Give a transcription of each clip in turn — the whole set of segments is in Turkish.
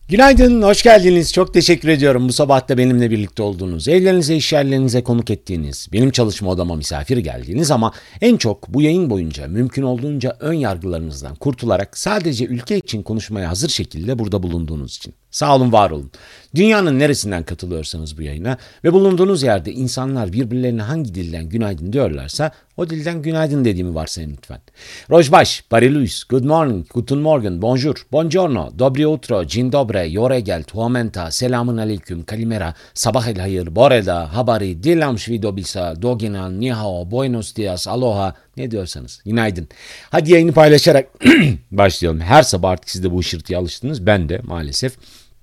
Günaydın, hoş geldiniz. Çok teşekkür ediyorum bu sabah da benimle birlikte olduğunuz, evlerinize, iş yerlerinize konuk ettiğiniz, benim çalışma odama misafir geldiğiniz ama en çok bu yayın boyunca mümkün olduğunca ön yargılarınızdan kurtularak sadece ülke için konuşmaya hazır şekilde burada bulunduğunuz için. Sağ olun, var olun. Dünyanın neresinden katılıyorsanız bu yayına ve bulunduğunuz yerde insanlar birbirlerine hangi dilden günaydın diyorlarsa o dilden günaydın dediğimi varsayın lütfen. Rojbaş, Pariluis, Good morning, Guten Morgen, Bonjour, Buongiorno, Dobry utro, Dzień dobry, Yoregel, Tuamenta, Selamun aleyküm, Kalimera, Sabah el hayır, Boreda, Habari, Dilam Shvidobisa, Doginan, Nihao, Buenos dias, Aloha, ne diyorsanız günaydın. Hadi yayını paylaşarak başlayalım. Her sabah artık siz de bu ışırtıya alıştınız. Ben de maalesef.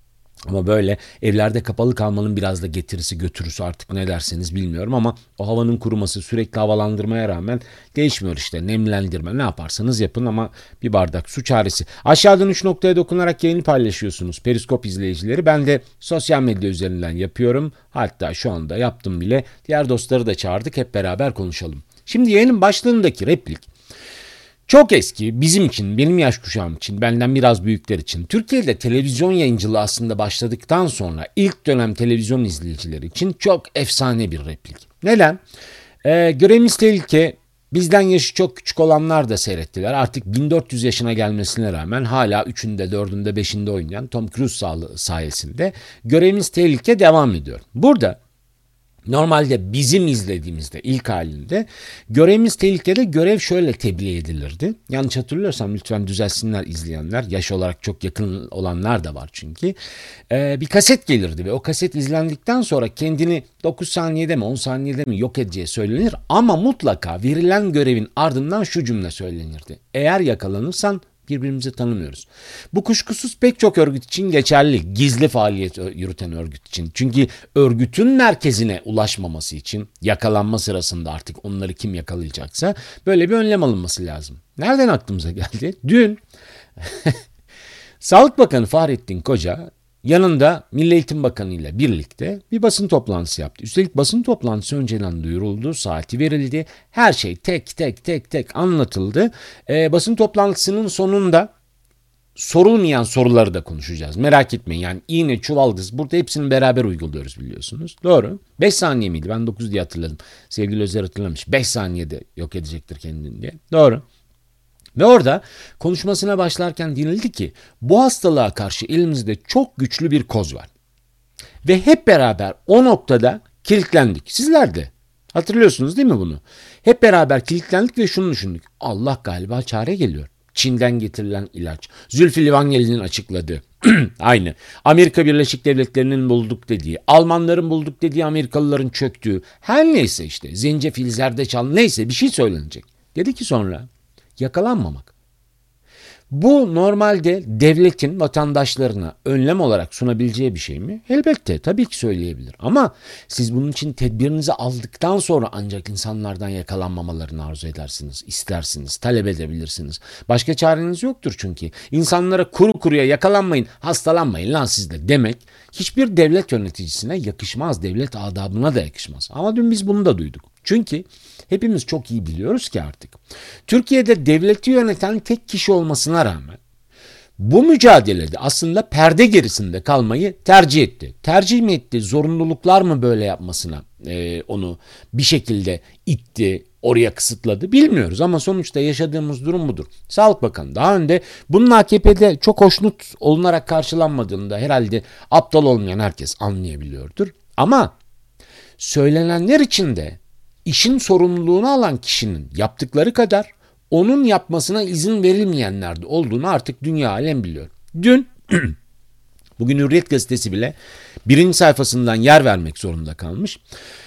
Ama böyle evlerde kapalı kalmanın biraz da getirisi götürüsü artık ne derseniz bilmiyorum ama o havanın kuruması sürekli havalandırmaya rağmen değişmiyor işte. Nemlendirme ne yaparsanız yapın ama bir bardak su çaresi. Aşağıdan 3 noktaya dokunarak yayını paylaşıyorsunuz Periskop izleyicileri. Ben de sosyal medya üzerinden yapıyorum. Hatta şu anda yaptım bile. Diğer dostları da çağırdık, hep beraber konuşalım. Şimdi yayının başlığındaki replik çok eski, bizim için, benim yaş kuşağım için, benden biraz büyükler için. Türkiye'de televizyon yayıncılığı aslında başladıktan sonra ilk dönem televizyon izleyicileri için çok efsane bir replik. Neden? Görevimiz tehlike, bizden yaşı çok küçük olanlar da seyrettiler. Artık 1400 yaşına gelmesine rağmen hala 3'ünde, 4'ünde, 5'inde oynayan Tom Cruise sayesinde Görevimiz Tehlike devam ediyor. Burada normalde bizim izlediğimizde ilk halinde Görevimiz Tehlikede görev şöyle tebliğ edilirdi. Yanlış hatırlıyorsam lütfen düzelsinler izleyenler. Yaş olarak çok yakın olanlar da var çünkü. Bir kaset gelirdi ve o kaset izlendikten sonra kendini 9 saniyede mi 10 saniyede mi yok edeceği söylenir. Ama mutlaka verilen görevin ardından şu cümle söylenirdi: eğer yakalanırsan birbirimizi tanımıyoruz. Bu kuşkusuz pek çok örgüt için geçerli. Gizli faaliyet yürüten örgüt için. Çünkü örgütün merkezine ulaşmaması için yakalanma sırasında artık onları kim yakalayacaksa böyle bir önlem alınması lazım. Nereden aklımıza geldi? Dün Sağlık Bakanı Fahrettin Koca yanında Milli Eğitim Bakanı ile birlikte bir basın toplantısı yaptı. Üstelik basın toplantısı önceden duyuruldu, saati verildi. Her şey tek anlatıldı. Basın toplantısının sonunda sorulmayan soruları da konuşacağız. Merak etmeyin, yani iğne, çuvaldız burada hepsini beraber uyguluyoruz biliyorsunuz. Doğru. 5 saniye miydi? Ben 9 diye hatırladım. Sevgili Özer hatırlamış. 5 saniyede yok edecektir kendini diye. Doğru. Ve orada konuşmasına başlarken denildi ki bu hastalığa karşı elimizde çok güçlü bir koz var. Ve hep beraber o noktada kilitlendik. Sizler de hatırlıyorsunuz değil mi bunu? Hep beraber kilitlendik ve şunu düşündük: Allah galiba çare geliyor. Çin'den getirilen ilaç. Zülfü Livaneli'nin açıkladığı. Aynı. Amerika Birleşik Devletleri'nin bulduk dediği, Almanların bulduk dediği, Amerikalıların çöktüğü. Her neyse işte, zencefil, zerdeçal, neyse bir şey söylenecek. Dedi ki sonra yakalanmamak. Bu normalde devletin vatandaşlarına önlem olarak sunabileceği bir şey mi? Elbette, tabii ki söyleyebilir. Ama siz bunun için tedbirinizi aldıktan sonra ancak insanlardan yakalanmamalarını arzu edersiniz, istersiniz, talep edebilirsiniz. Başka çareniz yoktur çünkü. İnsanlara kuru kuruya yakalanmayın, hastalanmayın lan siz de demek hiçbir devlet yöneticisine yakışmaz, devlet adabına da yakışmaz. Ama dün biz bunu da duyduk. Çünkü hepimiz çok iyi biliyoruz ki artık Türkiye'de devleti yöneten tek kişi olmasına rağmen bu mücadelede aslında perde gerisinde kalmayı tercih etti. Tercih mi etti? Zorunluluklar mı böyle yapmasına onu bir şekilde itti, oraya kısıtladı bilmiyoruz ama sonuçta yaşadığımız durum budur. Sağlık Bakanı daha önde bunun AKP'de çok hoşnut olunarak karşılanmadığını da herhalde aptal olmayan herkes anlayabiliyordur. Ama söylenenler için de İşin sorumluluğunu alan kişinin yaptıkları kadar onun yapmasına izin verilmeyenler de olduğunu artık dünya alem biliyor. Dün, bugün Hürriyet Gazetesi bile birinci sayfasından yer vermek zorunda kalmış.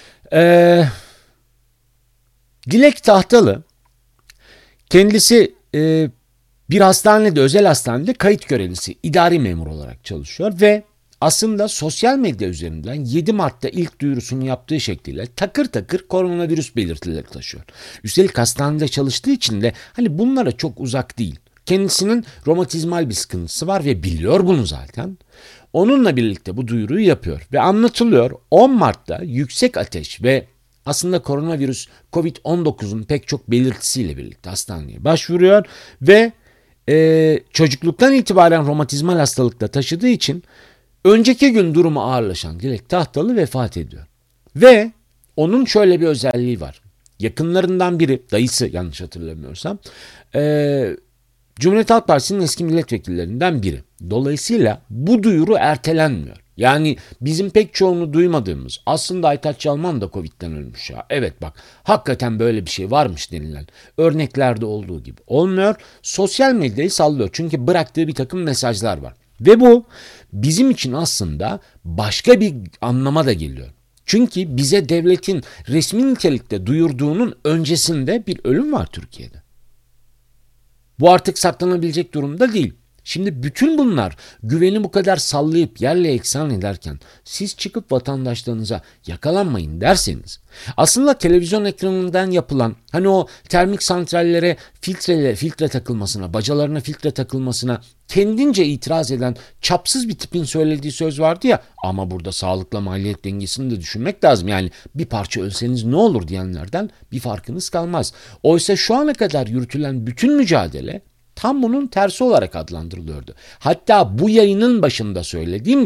Dilek Tahtalı, kendisi bir hastanede, özel hastanede kayıt görevlisi, idari memur olarak çalışıyor ve aslında sosyal medya üzerinden 7 Mart'ta ilk duyurusunu yaptığı şekliyle takır takır koronavirüs belirtileri taşıyor. Üstelik hastanede çalıştığı için de hani bunlara çok uzak değil. Kendisinin romatizmal bir sıkıntısı var ve biliyor bunu zaten. Onunla birlikte bu duyuruyu yapıyor ve anlatılıyor. 10 Mart'ta yüksek ateş ve aslında koronavirüs COVID-19'un pek çok belirtisiyle birlikte hastaneye başvuruyor ve çocukluktan itibaren romatizmal hastalıkta taşıdığı için önceki gün durumu ağırlaşan Dilek Tahtalı vefat ediyor. Ve onun şöyle bir özelliği var. Yakınlarından biri, dayısı yanlış hatırlamıyorsam, Cumhuriyet Halk Partisi'nin eski milletvekillerinden biri. Dolayısıyla bu duyuru ertelenmiyor. Yani bizim pek çoğunu duymadığımız, aslında Aytaç Çalman da Covid'den ölmüş ya. Evet bak, hakikaten böyle bir şey varmış denilen örneklerde olduğu gibi olmuyor. Sosyal medyayı sallıyor çünkü bıraktığı bir takım mesajlar var. Ve bu bizim için aslında başka bir anlama da geliyor. Çünkü bize devletin resmi nitelikte duyurduğunun öncesinde bir ölüm var Türkiye'de. Bu artık saklanabilecek durumda değil. Şimdi bütün bunlar güveni bu kadar sallayıp yerle eksan ederken siz çıkıp vatandaşlarınıza yakalanmayın derseniz, aslında televizyon ekranından yapılan hani o termik santrallere filtre takılmasına, bacalarına filtre takılmasına kendince itiraz eden çapsız bir tipin söylediği söz vardı ya, ama burada sağlıkla maliyet dengesini de düşünmek lazım. Yani bir parça ölseniz ne olur diyenlerden bir farkınız kalmaz. Oysa şu ana kadar yürütülen bütün mücadele tam bunun tersi olarak adlandırılıyordu. Hatta bu yayının başında söylediğim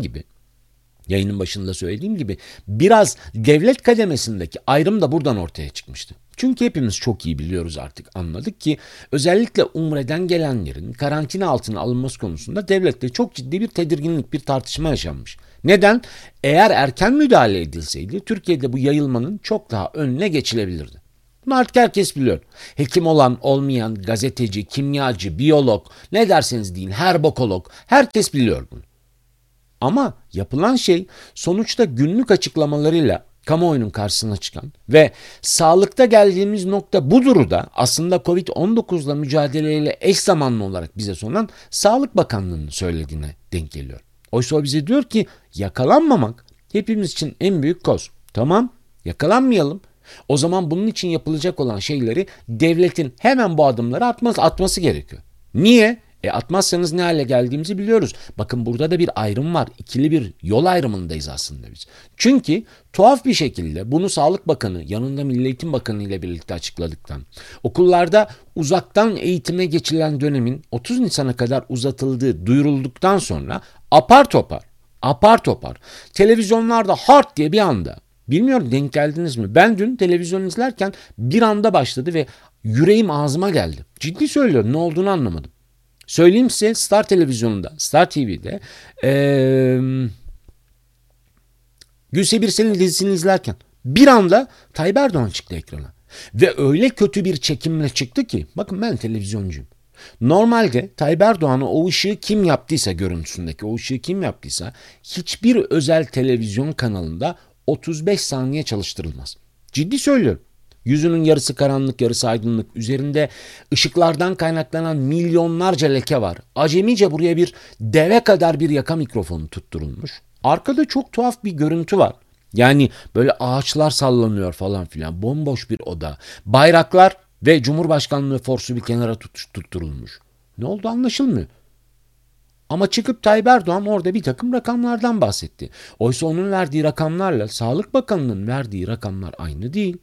gibi biraz devlet kademesindeki ayrım da buradan ortaya çıkmıştı. Çünkü hepimiz çok iyi biliyoruz, artık anladık ki özellikle Umre'den gelenlerin karantina altına alınması konusunda devlette çok ciddi bir tedirginlik, bir tartışma yaşanmış. Neden? Eğer erken müdahale edilseydi Türkiye'de bu yayılmanın çok daha önüne geçilebilirdi. Bunu artık herkes biliyor. Hekim olan, olmayan, gazeteci, kimyacı, biyolog, ne derseniz deyin, herbokolog, herkes biliyor bunu. Ama yapılan şey sonuçta günlük açıklamalarıyla kamuoyunun karşısına çıkan ve sağlıkta geldiğimiz nokta budur da aslında Covid-19'la mücadeleyle eş zamanlı olarak bize sunan Sağlık Bakanlığı'nın söylediğine denk geliyor. Oysa o bize diyor ki yakalanmamak hepimiz için en büyük koz. Tamam, yakalanmayalım. O zaman bunun için yapılacak olan şeyleri devletin hemen bu adımları atması gerekiyor. Niye? Atmazsanız ne hale geldiğimizi biliyoruz. Bakın burada da bir ayrım var. İkili bir yol ayrımındayız aslında biz. Çünkü tuhaf bir şekilde bunu Sağlık Bakanı yanında Milli Eğitim Bakanı ile birlikte açıkladıktan, okullarda uzaktan eğitime geçilen dönemin 30 Nisan'a kadar uzatıldığı duyurulduktan sonra apar topar televizyonlarda hard diye bir anda, bilmiyorum denk geldiniz mi? Ben dün televizyon izlerken bir anda başladı ve yüreğim ağzıma geldi. Ciddi söylüyorum, ne olduğunu anlamadım. Söyleyeyim size, Star Televizyonu'nda, Star TV'de Gülse Birsel'in dizisini izlerken bir anda Tayyip Erdoğan çıktı ekrana. Ve öyle kötü bir çekimle çıktı ki, bakın ben televizyoncuyum. Normalde Tayyip Erdoğan'a o ışığı kim yaptıysa, görüntüsündeki o ışığı kim yaptıysa hiçbir özel televizyon kanalında 35 saniye çalıştırılmaz. Ciddi söylüyorum. Yüzünün yarısı karanlık, yarısı aydınlık. Üzerinde ışıklardan kaynaklanan milyonlarca leke var. Acemice buraya bir deve kadar bir yaka mikrofonu tutturulmuş. Arkada çok tuhaf bir görüntü var. Yani böyle ağaçlar sallanıyor falan filan. Bomboş bir oda. Bayraklar ve Cumhurbaşkanlığı forsu bir kenara tutturulmuş. Ne oldu anlaşılmıyor. Ama çıkıp Tayyip Erdoğan orada bir takım rakamlardan bahsetti. Oysa onun verdiği rakamlarla Sağlık Bakanı'nın verdiği rakamlar aynı değil.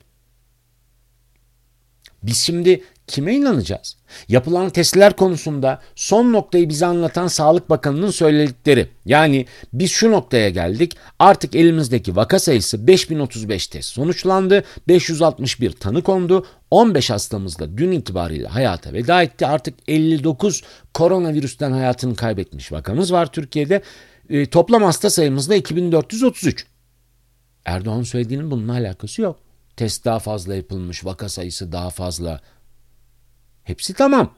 Biz şimdi kime inanacağız? Yapılan testler konusunda son noktayı bize anlatan Sağlık Bakanı'nın söyledikleri. Yani biz şu noktaya geldik, artık elimizdeki vaka sayısı 5035 test sonuçlandı, 561 tanı kondu, 15 hastamız da dün itibariyle hayata veda etti. Artık 59 koronavirüsten hayatını kaybetmiş vakamız var Türkiye'de. Toplam hasta sayımız da 2433. Erdoğan söylediğinin bununla alakası yok. Test daha fazla yapılmış, vaka sayısı daha fazla. Hepsi tamam.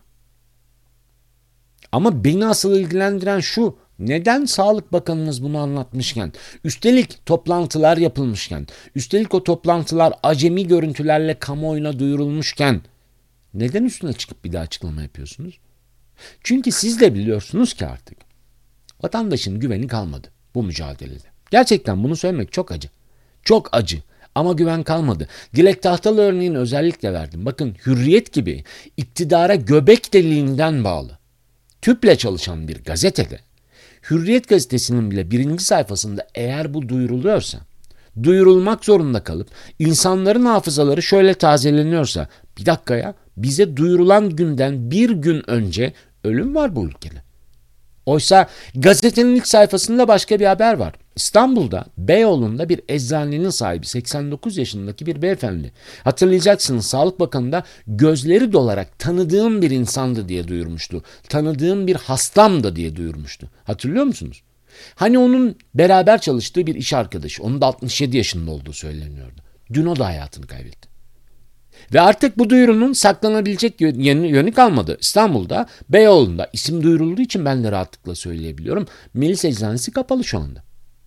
Ama beni asıl ilgilendiren şu: neden Sağlık Bakanımız bunu anlatmışken, üstelik toplantılar yapılmışken, üstelik o toplantılar acemi görüntülerle kamuoyuna duyurulmuşken neden üstüne çıkıp bir daha açıklama yapıyorsunuz? Çünkü siz de biliyorsunuz ki artık vatandaşın güveni kalmadı bu mücadelede. Gerçekten bunu söylemek çok acı. Çok acı. Ama güven kalmadı. Dilek Tahtalı örneğini özellikle verdim. Bakın, Hürriyet gibi iktidara göbek deliğinden bağlı, tüple çalışan bir gazetede, Hürriyet gazetesinin bile birinci sayfasında eğer bu duyuruluyorsa, duyurulmak zorunda kalıp insanların hafızaları şöyle tazeleniyorsa, bir dakika ya, bize duyurulan günden bir gün önce ölüm var bu ülkede. Oysa gazetenin ilk sayfasında başka bir haber var. İstanbul'da Beyoğlu'nda bir eczanenin sahibi 89 yaşındaki bir beyefendi. Hatırlayacaksınız, Sağlık Bakanı da gözleri dolarak tanıdığım bir insandı diye duyurmuştu. Tanıdığım bir hastamdı diye duyurmuştu. Hatırlıyor musunuz? Hani onun beraber çalıştığı bir iş arkadaşı, onun da 67 yaşında olduğu söyleniyordu. Dün o da hayatını kaybetti. Ve artık bu duyurunun saklanabilecek yönü kalmadı. İstanbul'da, Beyoğlu'nda isim duyurulduğu için ben de rahatlıkla söyleyebiliyorum. Melis Eczanesi kapalı şu anda.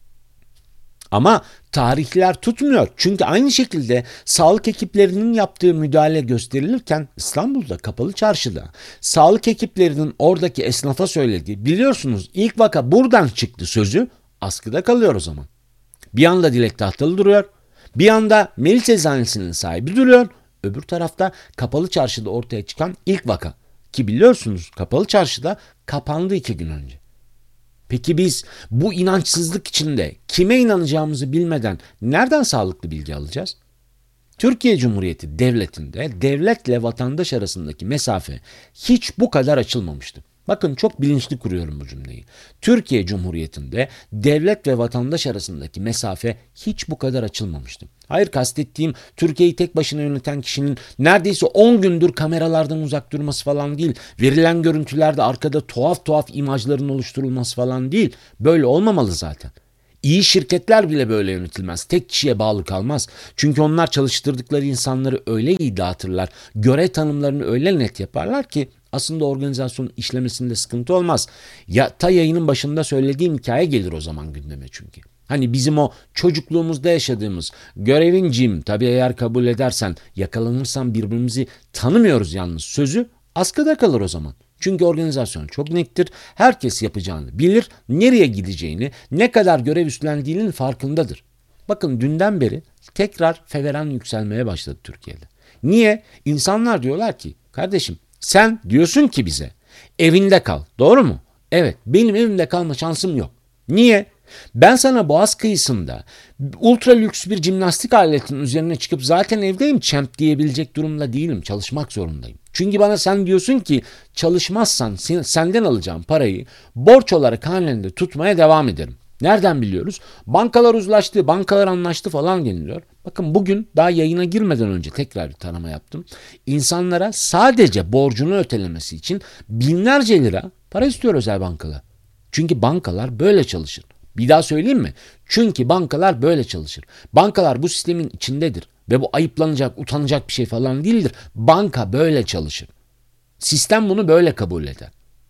Ama tarihler tutmuyor. Çünkü aynı şekilde sağlık ekiplerinin yaptığı müdahale gösterilirken İstanbul'da Kapalı Çarşı'da sağlık ekiplerinin oradaki esnafa söylediği, biliyorsunuz ilk vaka buradan çıktı sözü askıda kalıyor o zaman. Bir anda Dilek Tahtalı duruyor. Bir yanda Melis Eczanesi'nin sahibi duruyor. Öbür tarafta Kapalı Çarşı'da ortaya çıkan ilk vaka. Ki biliyorsunuz Kapalı Çarşı'da kapandı 2 gün önce. Peki biz bu inançsızlık içinde kime inanacağımızı bilmeden nereden sağlıklı bilgi alacağız? Türkiye Cumhuriyeti Devleti'nde devletle vatandaş arasındaki mesafe hiç bu kadar açılmamıştı. Bakın çok bilinçli kuruyorum bu cümleyi. Türkiye Cumhuriyeti'nde devlet ve vatandaş arasındaki mesafe hiç bu kadar açılmamıştı. Hayır, kastettiğim Türkiye'yi tek başına yöneten kişinin neredeyse 10 gündür kameralardan uzak durması falan değil. Verilen görüntülerde arkada tuhaf tuhaf imajların oluşturulması falan değil. Böyle olmamalı zaten. İyi şirketler bile böyle yönetilmez. Tek kişiye bağlı kalmaz. Çünkü onlar çalıştırdıkları insanları öyle iyi dağıtırlar. Görev tanımlarını öyle net yaparlar ki aslında organizasyonun işlemesinde sıkıntı olmaz. Ya ta yayının başında söylediğim hikaye gelir o zaman gündeme çünkü. Hani bizim o çocukluğumuzda yaşadığımız görevincim tabii eğer kabul edersen yakalanırsan birbirimizi tanımıyoruz yalnız sözü askıda kalır o zaman. Çünkü organizasyon çok nettir. Herkes yapacağını bilir, nereye gideceğini, ne kadar görev üstlendiğinin farkındadır. Bakın dünden beri tekrar feveran yükselmeye başladı Türkiye'de. Niye? İnsanlar diyorlar ki kardeşim sen diyorsun ki bize evinde kal. Doğru mu? Evet, benim evimde kalma şansım yok. Niye? Ben sana Boğaz kıyısında ultra lüks bir jimnastik aletinin üzerine çıkıp zaten evdeyim champ diyebilecek durumda değilim. Çalışmak zorundayım. Çünkü bana sen diyorsun ki çalışmazsan senden alacağım parayı borç olarak hanende tutmaya devam ederim. Nereden biliyoruz? Bankalar uzlaştı, bankalar anlaştı falan deniliyor. Bakın bugün daha yayına girmeden önce tekrar bir tarama yaptım. İnsanlara sadece borcunu ötelemesi için binlerce lira para istiyor özel bankalar. Çünkü bankalar böyle çalışır. Bir daha söyleyeyim mi? Çünkü bankalar böyle çalışır. Bankalar bu sistemin içindedir. Ve bu ayıplanacak, utanacak bir şey falan değildir. Banka böyle çalışır. Sistem bunu böyle kabul eder.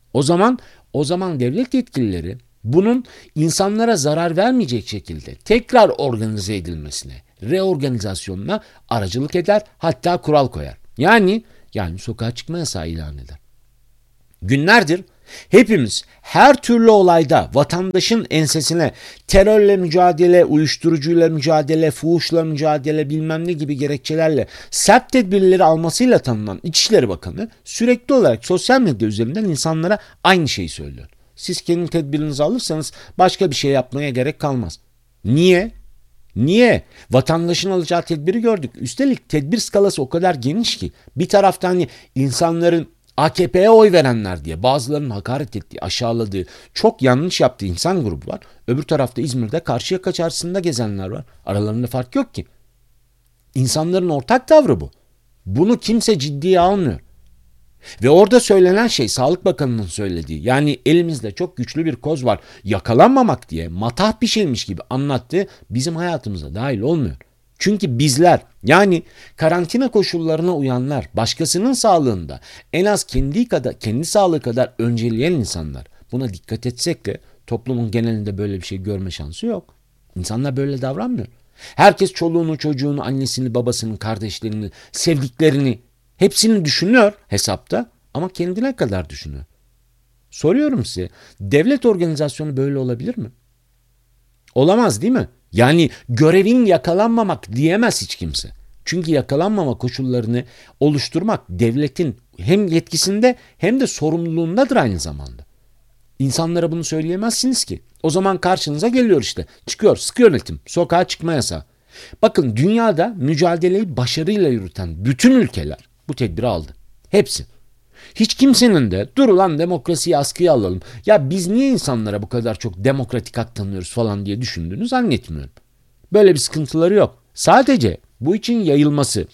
O zaman devlet yetkilileri bunun insanlara zarar vermeyecek şekilde tekrar organize edilmesine, reorganizasyonuna aracılık eder, hatta kural koyar. Yani sokağa çıkma yasağı ilan eder. Günlerdir hepimiz her türlü olayda vatandaşın ensesine terörle mücadele, uyuşturucuyla mücadele, fuhuşla mücadele bilmem ne gibi gerekçelerle sert tedbirleri almasıyla tanınan İçişleri Bakanı sürekli olarak sosyal medya üzerinden insanlara aynı şeyi söylüyor. Siz kendi tedbirinizi alırsanız başka bir şey yapmaya gerek kalmaz. Niye? Niye? Vatandaşın alacağı tedbiri gördük. Üstelik tedbir skalası o kadar geniş ki bir taraftan hani insanların AKP'ye oy verenler diye bazılarının hakaret ettiği, aşağıladığı, çok yanlış yaptığı insan grubu var. Öbür tarafta İzmir'de Karşıyaka Çarşısı'nda gezenler var. Aralarında fark yok ki. İnsanların ortak tavrı bu. Bunu kimse ciddiye almıyor. Ve orada söylenen şey Sağlık Bakanı'nın söylediği, yani elimizde çok güçlü bir koz var, yakalanmamak diye matah bir şeymiş gibi anlattığı bizim hayatımıza dahil olmuyor. Çünkü bizler, yani karantina koşullarına uyanlar, başkasının sağlığında en az kendi sağlığı kadar önceleyen insanlar, buna dikkat etsek de toplumun genelinde böyle bir şey görme şansı yok. İnsanlar böyle davranmıyor. Herkes çoluğunu, çocuğunu, annesini, babasını, kardeşlerini, sevdiklerini hepsini düşünüyor hesapta ama kendine kadar düşünüyor. Soruyorum size, devlet organizasyonu böyle olabilir mi? Olamaz değil mi? Yani görevin yakalanmamak diyemez hiç kimse. Çünkü yakalanmama koşullarını oluşturmak devletin hem yetkisinde hem de sorumluluğundadır aynı zamanda. İnsanlara bunu söyleyemezsiniz ki. O zaman karşınıza geliyor işte. Çıkıyor sıkı yönetim, sokağa çıkma yasağı. Bakın dünyada mücadeleyi başarıyla yürüten bütün ülkeler bu tedbiri aldı. Hepsi. Hiç kimsenin de dur ulan demokrasiyi askıya alalım. Ya biz niye insanlara bu kadar çok demokratik hak tanıyoruz falan diye düşündüğünü zannetmiyorum. Böyle bir sıkıntıları yok. Sadece bu için yayılması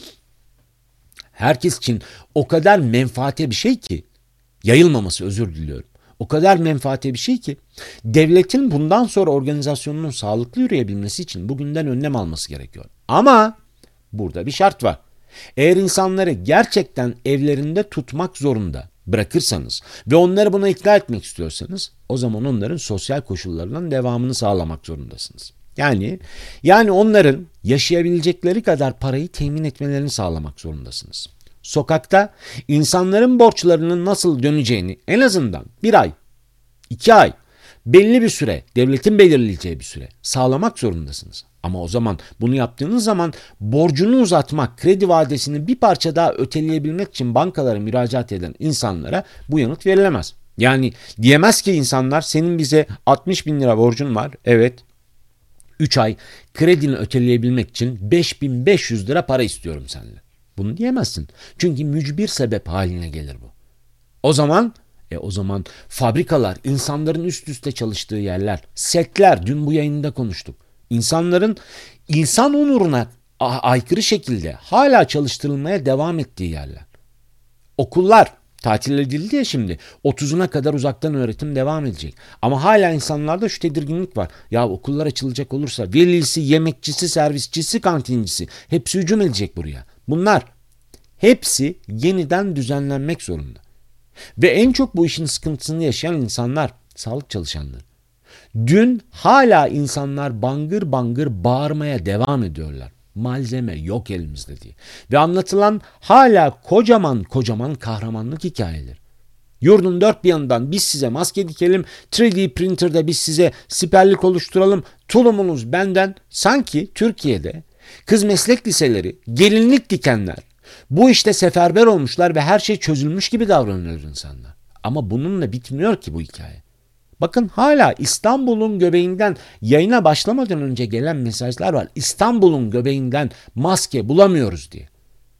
herkes için o kadar menfaate bir şey ki, yayılmaması, özür diliyorum. O kadar menfaate bir şey ki devletin bundan sonra organizasyonunun sağlıklı yürüyebilmesi için bugünden önlem alması gerekiyor. Ama burada bir şart var. Eğer insanları gerçekten evlerinde tutmak zorunda bırakırsanız ve onları buna ikna etmek istiyorsanız, o zaman onların sosyal koşullarının devamını sağlamak zorundasınız. Yani onların yaşayabilecekleri kadar parayı temin etmelerini sağlamak zorundasınız. Sokakta insanların borçlarının nasıl döneceğini en azından bir ay, 2 ay, belli bir süre, devletin belirleyeceği bir süre sağlamak zorundasınız. Ama o zaman bunu yaptığınız zaman borcunu uzatmak, kredi vadesini bir parça daha öteleyebilmek için bankalara müracaat eden insanlara bu yanıt verilemez. Yani diyemez ki insanlar, senin bize 60 bin lira borcun var. Evet, 3 ay kredini öteleyebilmek için 5.500 lira para istiyorum seninle. Bunu diyemezsin. Çünkü mücbir sebep haline gelir bu. O zaman fabrikalar, insanların üst üste çalıştığı yerler, setler, dün bu yayında konuştuk. İnsanların insan onuruna aykırı şekilde hala çalıştırılmaya devam ettiği yerler. Okullar tatil edildi ya şimdi. 30'una kadar uzaktan öğretim devam edecek. Ama hala insanlarda şu tedirginlik var. Ya okullar açılacak olursa velisi, yemekçisi, servisçisi, kantincisi hepsi hücum edecek buraya. Bunlar hepsi yeniden düzenlenmek zorunda. Ve en çok bu işin sıkıntısını yaşayan insanlar, sağlık çalışanları. Dün hala insanlar bangır bangır bağırmaya devam ediyorlar. Malzeme yok elimizde diye. Ve anlatılan hala kocaman kocaman kahramanlık hikayeleri. Yurdun dört bir yanından biz size maske dikelim, 3D printer'da biz size siperlik oluşturalım, tulumunuz benden. Sanki Türkiye'de kız meslek liseleri, gelinlik dikenler bu işte seferber olmuşlar ve her şey çözülmüş gibi davranıyor insanlar. Ama bununla bitmiyor ki bu hikaye. Bakın hala İstanbul'un göbeğinden yayına başlamadan önce gelen mesajlar var. İstanbul'un göbeğinden maske bulamıyoruz diye.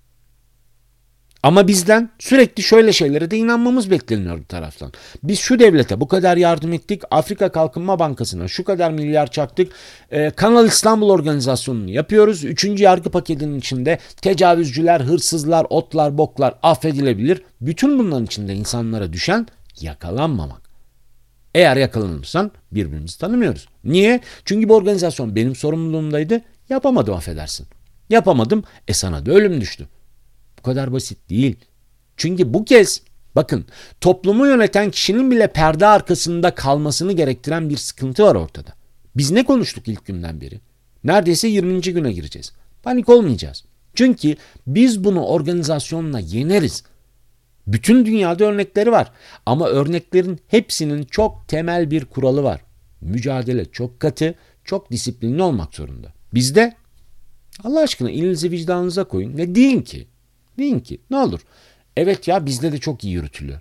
Ama bizden sürekli şöyle şeylere de inanmamız bekleniyor bu taraftan. Biz şu devlete bu kadar yardım ettik, Afrika Kalkınma Bankası'na şu kadar milyar çaktık, Kanal İstanbul organizasyonunu yapıyoruz. 3. yargı paketinin içinde tecavüzcüler, hırsızlar, otlar, boklar affedilebilir. Bütün bunların içinde insanlara düşen yakalanmamak. Eğer yakalanırsan birbirimizi tanımıyoruz. Niye? Çünkü bu organizasyon benim sorumluluğumdaydı. Yapamadım, affedersin. Yapamadım, sana da ölüm düştü. Bu kadar basit değil. Çünkü bu kez bakın, toplumu yöneten kişinin bile perde arkasında kalmasını gerektiren bir sıkıntı var ortada. Biz ne konuştuk ilk günden beri? Neredeyse 20. güne gireceğiz. Panik olmayacağız. Çünkü biz bunu organizasyonla yeneriz. Bütün dünyada örnekleri var. Ama örneklerin hepsinin çok temel bir kuralı var. Mücadele çok katı, çok disiplinli olmak zorunda. Bizde Allah aşkına elinizi vicdanınıza koyun ve deyin ki ne olur. Evet ya, bizde de çok iyi yürütülüyor.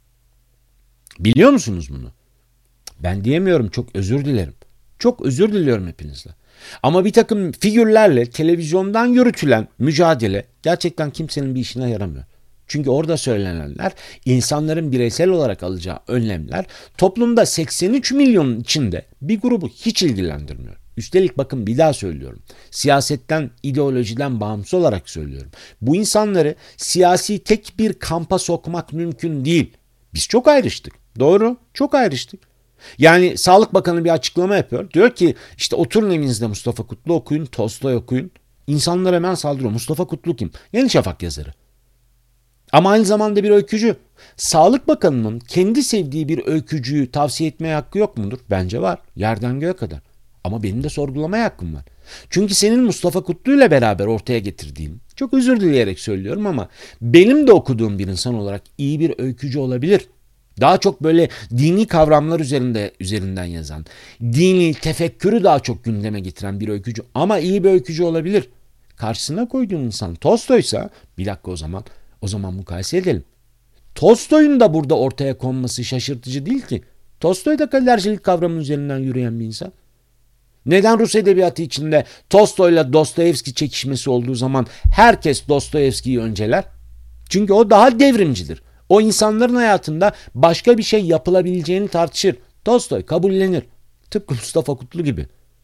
Biliyor musunuz bunu? Ben diyemiyorum, çok özür dilerim. Çok özür diliyorum hepinizle. Ama bir takım figürlerle televizyondan yürütülen mücadele gerçekten kimsenin bir işine yaramıyor. Çünkü orada söylenenler, insanların bireysel olarak alacağı önlemler toplumda 83 milyonun içinde bir grubu hiç ilgilendirmiyor. Üstelik bakın, bir daha söylüyorum. Siyasetten, ideolojiden bağımsız olarak söylüyorum. Bu insanları siyasi tek bir kampa sokmak mümkün değil. Biz çok ayrıştık. Doğru, çok ayrıştık. Yani Sağlık Bakanı bir açıklama yapıyor. Diyor ki işte oturun evinizde Mustafa Kutlu okuyun, Tolstoy okuyun. İnsanlar hemen saldırıyor. Mustafa Kutlu kim? Yeni Şafak yazarı. Ama aynı zamanda bir öykücü. Sağlık Bakanı'nın kendi sevdiği bir öykücüyü tavsiye etmeye hakkı yok mudur? Bence var. Yerden göğe kadar. Ama benim de sorgulamaya hakkım var. Çünkü senin Mustafa Kutlu ile beraber ortaya getirdiğin, çok özür dileyerek söylüyorum ama benim de okuduğum bir insan olarak iyi bir öykücü olabilir. Daha çok böyle dini kavramlar üzerinden yazan, dini tefekkürü daha çok gündeme getiren bir öykücü, ama iyi bir öykücü olabilir. Karşısına koyduğun insan Tolstoy'sa, bir dakika, o zaman mukayese edelim. Tolstoy'un da burada ortaya konması şaşırtıcı değil ki. Tolstoy da kadercilik kavramının üzerinden yürüyen bir insan. Neden Rus edebiyatı içinde Tolstoy'la Dostoyevski çekişmesi olduğu zaman herkes Dostoyevski'yi önceler? Çünkü o daha devrimcidir. O insanların hayatında başka bir şey yapılabileceğini tartışır. Tolstoy kabullenir. Tıpkı Mustafa Kutlu gibi.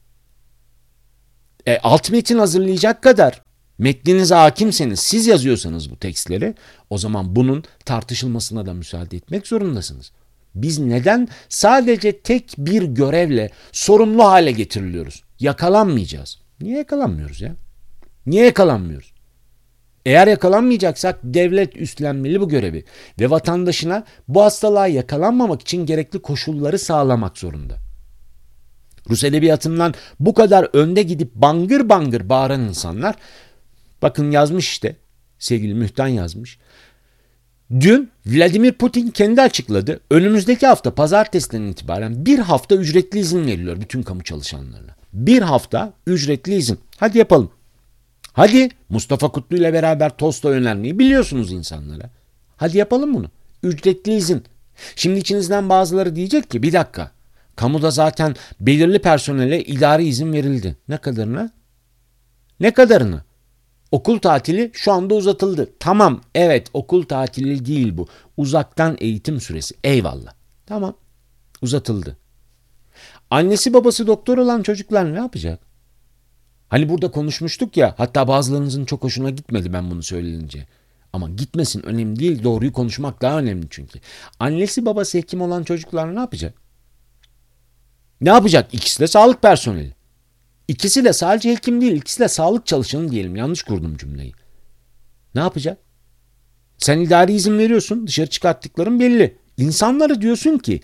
Alt metin hazırlayacak kadar metninize hakimseniz, siz yazıyorsanız bu tekstleri, o zaman bunun tartışılmasına da müsaade etmek zorundasınız. Biz neden sadece tek bir görevle sorumlu hale getiriliyoruz? Yakalanmayacağız. Niye yakalanmıyoruz ya? Niye yakalanmıyoruz? Eğer yakalanmayacaksak devlet üstlenmeli bu görevi ve vatandaşına bu hastalığa yakalanmamak için gerekli koşulları sağlamak zorunda. Rus edebiyatından bu kadar önde gidip bangır bangır bağıran insanlar, bakın yazmış işte, sevgili Mühtan yazmış. Dün Vladimir Putin kendi açıkladı. Önümüzdeki hafta pazartesiden itibaren bir hafta ücretli izin veriliyor bütün kamu çalışanlarına. Bir hafta ücretli izin. Hadi yapalım. Hadi Mustafa Kutlu ile beraber Tolstoy önermeyi biliyorsunuz insanlara. Hadi yapalım bunu. Ücretli izin. Şimdi içinizden bazıları diyecek ki bir dakika. Kamuda zaten belirli personele idari izin verildi. Ne kadarına? Ne kadarına? Okul tatili şu anda uzatıldı. Tamam, evet, okul tatili değil bu. Uzaktan eğitim süresi. Eyvallah. Tamam, uzatıldı. Annesi babası doktor olan çocuklar ne yapacak? Hani burada konuşmuştuk ya, hatta bazılarınızın çok hoşuna gitmedi ben bunu söyleyince. Ama gitmesin, önemli değil, doğruyu konuşmak daha önemli çünkü. Annesi babası hekim olan çocuklar ne yapacak? Ne yapacak? İkisi de sağlık personeli. İkisi de sadece hekim değil, ikisi de sağlık çalışanı diyelim. Yanlış kurdum cümleyi. Ne yapacak? Sen idari izin veriyorsun, dışarı çıkarttıkların belli. İnsanlara diyorsun ki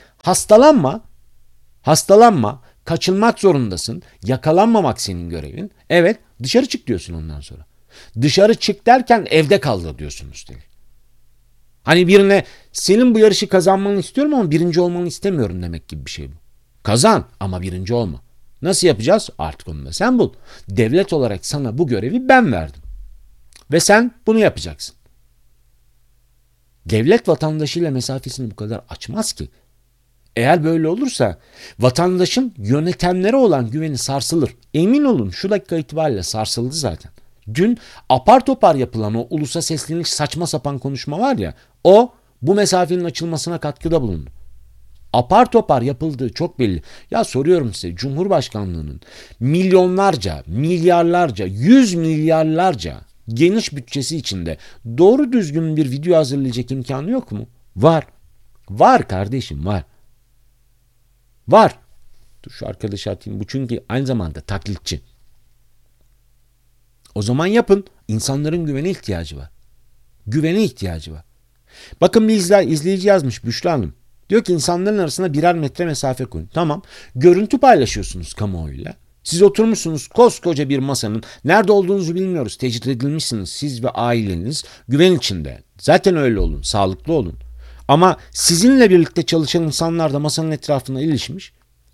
hastalanma, kaçınmak zorundasın, yakalanmamak senin görevin. Evet, dışarı çık diyorsun ondan sonra. Dışarı çık derken evde kal diyorsun üstelik. Hani birine senin bu yarışı kazanmanı istiyorum ama birinci olmanı istemiyorum demek gibi bir şey bu. Kazan ama birinci olma. Nasıl yapacağız? Artık onu da sen bul. Devlet olarak sana bu görevi ben verdim. Ve sen bunu yapacaksın. Devlet vatandaşıyla mesafesini bu kadar açmaz ki. Eğer böyle olursa vatandaşın yönetenlere olan güveni sarsılır. Emin olun şu dakika itibariyle sarsıldı zaten. Dün apar topar yapılan o ulusa seslenmiş saçma sapan konuşma var ya, o bu mesafenin açılmasına katkıda bulundu. Apar topar yapıldığı çok belli. Ya soruyorum size, Cumhurbaşkanlığının milyonlarca, milyarlarca, 100 milyarlarca geniş bütçesi içinde doğru düzgün bir video hazırlayacak imkanı yok mu? Var. Var kardeşim, var. Var. Dur şu arkadaşı atayım. Bu çünkü aynı zamanda taklitçi. O zaman yapın. İnsanların güvene ihtiyacı var. Güvene ihtiyacı var. Bakın bir izleyici yazmış, Büşra Hanım. Diyor ki insanların arasında birer metre mesafe koyun. Tamam. Görüntü paylaşıyorsunuz kamuoyuyla. Siz oturmuşsunuz koskoca bir masanın, nerede olduğunuzu bilmiyoruz. Tecrit edilmişsiniz siz ve aileniz. Güven içinde. Zaten öyle olun. Sağlıklı olun. Ama sizinle birlikte çalışan insanlar da masanın etrafına ilişmiş.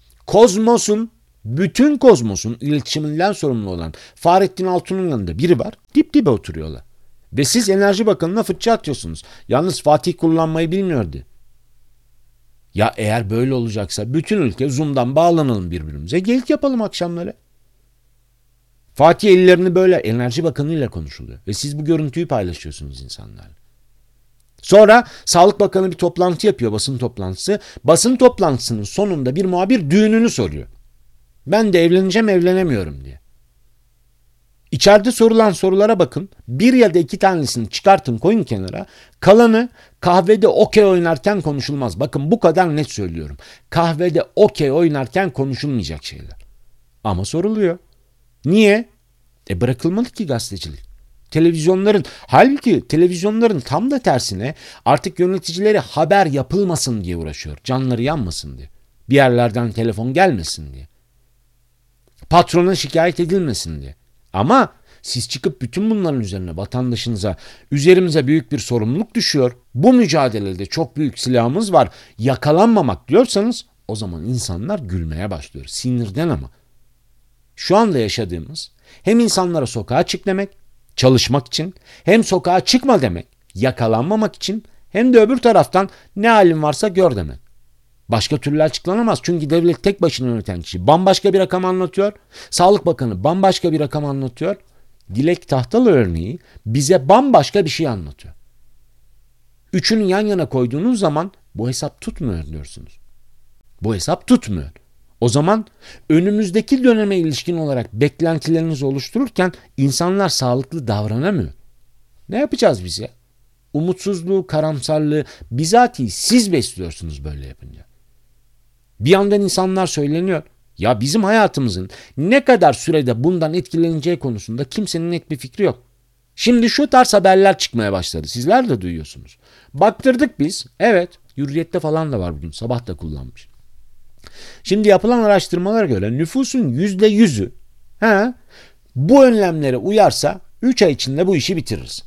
Bütün kozmosun iletişiminden sorumlu olan Fahrettin Altun'un yanında biri var. Dip dibe oturuyorlar. Ve siz Enerji Bakanı'na fırça atıyorsunuz. Yalnız Fatih kullanmayı bilmiyordu. Ya eğer böyle olacaksa bütün ülke Zoom'dan bağlanalım birbirimize. Geyik yapalım akşamları. Fatih ellerini böyle Enerji Bakanı ile konuşuluyor. Ve siz bu görüntüyü paylaşıyorsunuz insanlarla. Sonra Sağlık Bakanı bir toplantı yapıyor, basın toplantısı. Basın toplantısının sonunda bir muhabir düğününü soruyor. Ben de evlenemiyorum diye. İçeride sorulan sorulara bakın. Bir ya da iki tanesini çıkartın koyun kenara. Kalanı kahvede okey oynarken konuşulmaz. Bakın bu kadar net söylüyorum. Kahvede okey oynarken konuşulmayacak şeyler. Ama soruluyor. Niye? Bırakılmadı ki gazetecilik. Halbuki televizyonların tam da tersine artık yöneticileri haber yapılmasın diye uğraşıyor. Canları yanmasın diye. Bir yerlerden telefon gelmesin diye. Patrona şikayet edilmesin diye. Ama siz çıkıp bütün bunların üzerine vatandaşınıza, üzerimize büyük bir sorumluluk düşüyor. Bu mücadelede çok büyük silahımız var. Yakalanmamak diyorsanız o zaman insanlar gülmeye başlıyor. Sinirden ama. Şu anda yaşadığımız hem insanlara sokağa çık demek, çalışmak için, hem sokağa çıkma demek, yakalanmamak için, hem de öbür taraftan ne halin varsa gör demek. Başka türlü açıklanamaz. Çünkü devlet tek başına yöneten kişi bambaşka bir rakam anlatıyor. Sağlık Bakanı bambaşka bir rakam anlatıyor. Dilek Tahtalı örneği bize bambaşka bir şey anlatıyor. Üçünü yan yana koyduğunuz zaman bu hesap tutmuyor diyorsunuz. Bu hesap tutmuyor. O zaman önümüzdeki döneme ilişkin olarak beklentilerinizi oluştururken insanlar sağlıklı davranamıyor. Ne yapacağız biz ya? Umutsuzluğu, karamsarlığı bizatihi siz besliyorsunuz böyle yapınca. Bir yandan insanlar söyleniyor. Ya bizim hayatımızın ne kadar sürede bundan etkileneceği konusunda kimsenin net bir fikri yok. Şimdi şu tarz haberler çıkmaya başladı. Sizler de duyuyorsunuz. Baktırdık biz. Evet, Hürriyet'te falan da var bugün. Sabah da kullanmış. Şimdi yapılan araştırmalara göre nüfusun %100'ü bu önlemlere uyarsa 3 ay içinde bu işi bitiririz.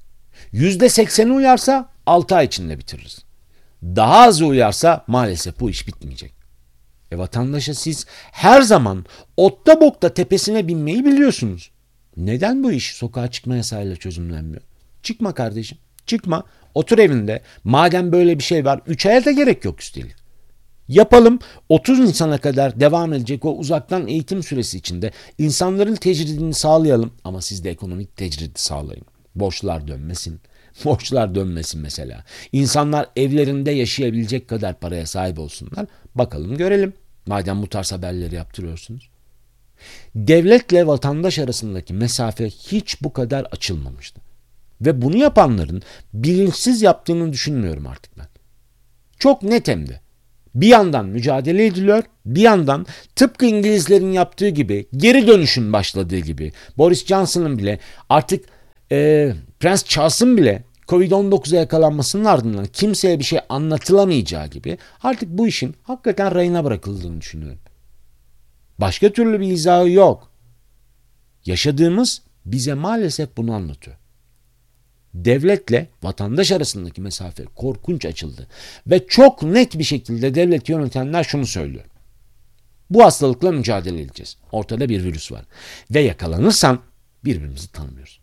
%80'i uyarsa 6 ay içinde bitiririz. Daha azı uyarsa maalesef bu iş bitmeyecek. Vatandaşa siz her zaman otta bokta tepesine binmeyi biliyorsunuz. Neden bu iş sokağa çıkma yasayla çözümlenmiyor? Çıkma kardeşim, çıkma. Otur evinde. Madem böyle bir şey var, 3 aya da gerek yok üstelik. Yapalım, 30 Nisan'a kadar devam edecek o uzaktan eğitim süresi içinde insanların tecridini sağlayalım ama siz de ekonomik tecridi sağlayın. Borçlar dönmesin. Borçlar dönmesin mesela. İnsanlar evlerinde yaşayabilecek kadar paraya sahip olsunlar. Bakalım görelim. Madem bu tarz haberleri yaptırıyorsunuz. Devletle vatandaş arasındaki mesafe hiç bu kadar açılmamıştı. Ve bunu yapanların bilinçsiz yaptığını düşünmüyorum artık ben. Çok net hem de. Bir yandan mücadele ediliyor, bir yandan tıpkı İngilizlerin yaptığı gibi, geri dönüşün başladığı gibi, Boris Johnson'ın bile artık Prens Charles'ın bile Covid-19'a yakalanmasının ardından kimseye bir şey anlatılamayacağı gibi artık bu işin hakikaten rayına bırakıldığını düşünüyorum. Başka türlü bir izahı yok. Yaşadığımız bize maalesef bunu anlatıyor. Devletle vatandaş arasındaki mesafe korkunç açıldı. Ve çok net bir şekilde devlet yönetenler şunu söylüyor. Bu hastalıkla mücadele edeceğiz. Ortada bir virüs var. Ve yakalanırsan birbirimizi tanımıyoruz.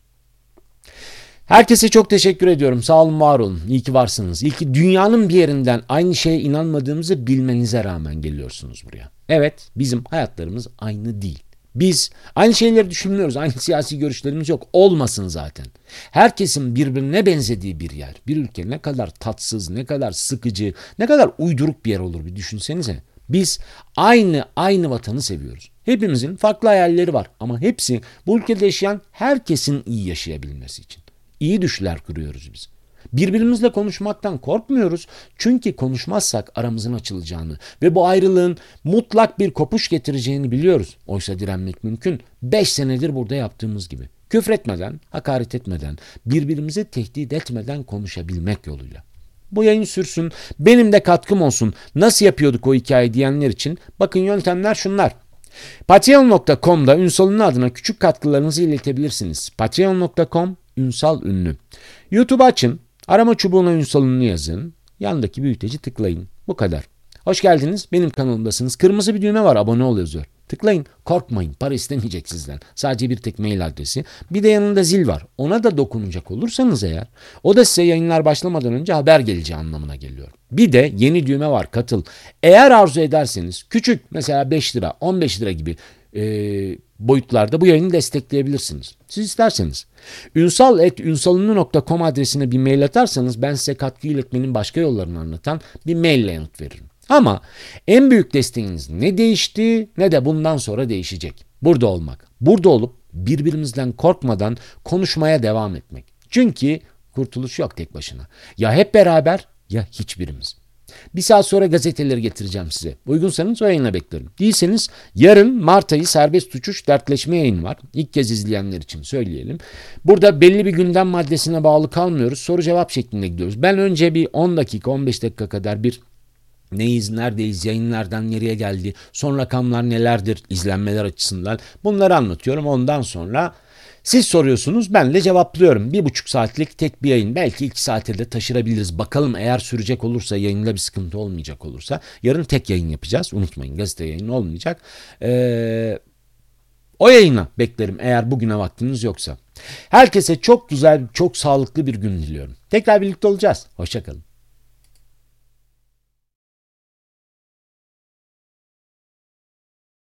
Herkese çok teşekkür ediyorum. Sağ olun, var olun. İyi ki varsınız. İyi ki dünyanın bir yerinden aynı şeye inanmadığımızı bilmenize rağmen geliyorsunuz buraya. Evet, bizim hayatlarımız aynı değil. Biz aynı şeyleri düşünmüyoruz. Aynı siyasi görüşlerimiz yok. Olmasın zaten. Herkesin birbirine benzediği bir yer. Bir ülke ne kadar tatsız, ne kadar sıkıcı, ne kadar uyduruk bir yer olur bir düşünsenize. Biz aynı vatanı seviyoruz. Hepimizin farklı hayalleri var ama hepsi bu ülkede yaşayan herkesin iyi yaşayabilmesi için. İyi düşler kuruyoruz biz. Birbirimizle konuşmaktan korkmuyoruz. Çünkü konuşmazsak aramızın açılacağını ve bu ayrılığın mutlak bir kopuş getireceğini biliyoruz. Oysa direnmek mümkün. 5 senedir burada yaptığımız gibi. Küfretmeden, hakaret etmeden, birbirimizi tehdit etmeden konuşabilmek yoluyla. Bu yayın sürsün, benim de katkım olsun. Nasıl yapıyorduk o hikaye diyenler için bakın yöntemler şunlar. Patreon.com'da Ünsal'ın adına küçük katkılarınızı iletebilirsiniz. Patreon.com Ünsal Ünlü. YouTube açın. Arama çubuğuna Ünsal Ünlü yazın. Yandaki büyüteci tıklayın. Bu kadar. Hoş geldiniz. Benim kanalımdasınız. Kırmızı bir düğme var. Abone ol yazıyor. Tıklayın. Korkmayın. Para istemeyecek sizden. Sadece bir tek mail adresi. Bir de yanında zil var. Ona da dokunacak olursanız eğer o da size yayınlar başlamadan önce haber geleceği anlamına geliyor. Bir de yeni düğme var. Katıl. Eğer arzu ederseniz küçük mesela 5 lira 15 lira gibi boyutlarda bu yayını destekleyebilirsiniz. Siz isterseniz. ünsal@ünsalunlu.com adresine bir mail atarsanız ben size katkı iletmenin başka yollarını anlatan bir maille yanıt veririm. Ama en büyük desteğiniz ne değişti ne de bundan sonra değişecek. Burada olmak. Burada olup birbirimizden korkmadan konuşmaya devam etmek. Çünkü kurtuluş yok tek başına. Ya hep beraber ya hiçbirimiz. Bir saat sonra gazeteleri getireceğim size. Uygunsanız o yayına beklerim. Değilseniz yarın Mart ayı serbest uçuş dertleşme yayını var. İlk kez izleyenler için söyleyelim. Burada belli bir gündem maddesine bağlı kalmıyoruz. Soru cevap şeklinde gidiyoruz. Ben önce bir 10 dakika 15 dakika kadar bir neyiz, neredeyiz, yayınlardan nereye geldi, son rakamlar nelerdir, izlenmeler açısından bunları anlatıyorum. Ondan sonra siz soruyorsunuz, ben de cevaplıyorum. 1,5 saatlik tek bir yayın. Belki 2 saate de taşırabiliriz. Bakalım eğer sürecek olursa, yayında bir sıkıntı olmayacak olursa. Yarın tek yayın yapacağız. Unutmayın, gazete yayını olmayacak. O yayına beklerim eğer bugüne vaktiniz yoksa. Herkese çok güzel, çok sağlıklı bir gün diliyorum. Tekrar birlikte olacağız. Hoşça kalın.